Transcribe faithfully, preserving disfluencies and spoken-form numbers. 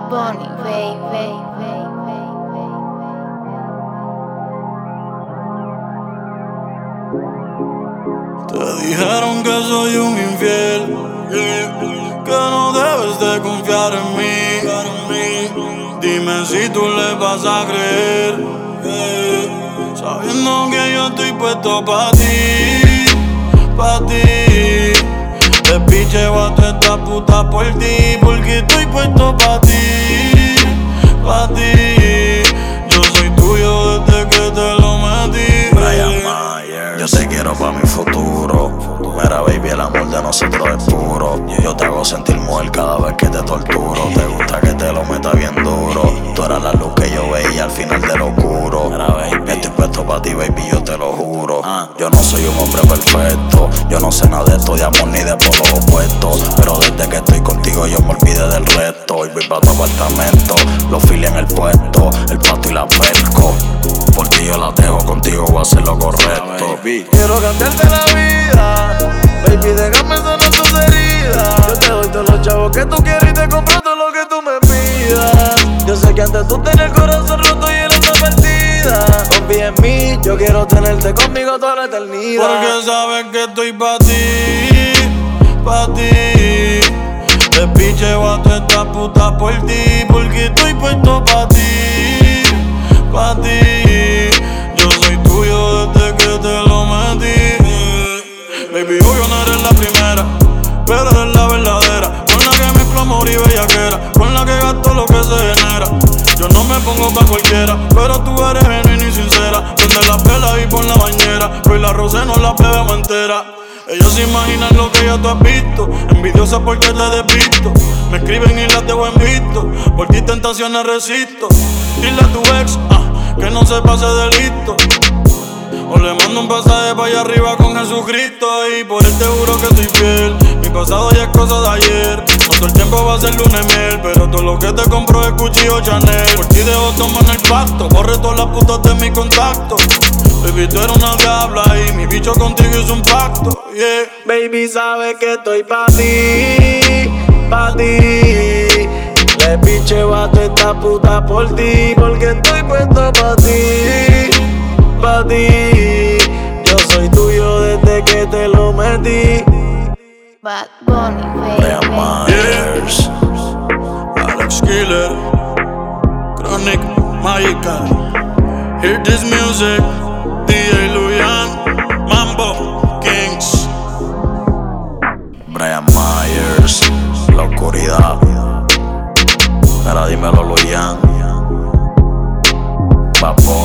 Bunny, baby. Te dijeron que soy un infiel, yeah, que no debes de confiar en mí. Dime si tú le vas a creer, yeah, sabiendo que yo estoy puesto pa' ti, pa' ti. Te picheo a toda esta puta por ti, porque estoy puesto pa' ti, pa' ti. Yo soy tuyo desde que te lo metí. Brian Myers, yo te quiero pa' mi futuro. Mira, baby, el amor de nosotros es puro. Yo te hago sentir mujer cada vez que te torturo. Te gusta que te lo meta bien duro. Tú eras la luz que yo veía al final de lo oscuro. Mira, baby, estoy puesto pa' ti, baby, yo te lo juro. Yo no soy un hombre perfecto. Yo no sé nada de esto de amor ni de polos opuestos. Pero desde que estoy contigo yo me olvidé del resto. Y voy pa' tu apartamento, los fili en el puesto, el pato y la perco. Por ti yo la dejo, contigo voy a hacer lo correcto. Quiero cambiarte la vida, baby, déjame sanar tus heridas. Yo te doy todos los chavos que tú quieres y te compro todo lo que tú me pidas. Yo sé que antes tú tenías el corazón roto y él está perdida. Confía en mí, yo quiero tenerte conmigo toda la eternidad. Porque sabes que estoy pa' ti, pa' ti. Te picheo a toda esta puta por ti, porque estoy puesto pa' ti, pa' ti. Yo soy tuyo desde que te lo metí. Baby, obvio no eres la primera, pero eres la verdadera, con la que mezclo amor y bellaquera, con la que gasto lo que se genera. Yo no me pongo pa' cualquiera, pero tú eres genuina y sincera. Prende la vela y pon la bañera, hoy la rosé no la bebemos entera. Ellos se imaginan lo que ya tú has visto, envidiosa porque te despisto. Me escriben y las dejo en visto, por ti tentaciones resisto. Dile a tu ex, ah, que no se pase de listo, o le mando un pasaje pa' allá arriba con Jesucristo. Y por él te juro que soy fiel, mi pasado ya es cosa de ayer. No todo el tiempo va a ser luna y miel, pero todo lo que te compro es Gucci o Chanel. Por ti dejo tomar el pacto, borre todas las putas de mi contacto. Baby, tú eres una diabla y mi bicho contigo hizo un pacto, yeah. Baby, sabes que estoy pa' ti, pa' ti. Le picheo a toda esta puta por ti, porque estoy puesto pa' ti, pa' ti. Yo soy tuyo desde que te lo metí. Bad Bunny, Brian baby. Myers, Alex Killer, Chronic Magical. Hear this music, D J Luyan, Mambo Kings. Brian Myers, la oscuridad. Mira, dímelo, Luyan. Papo.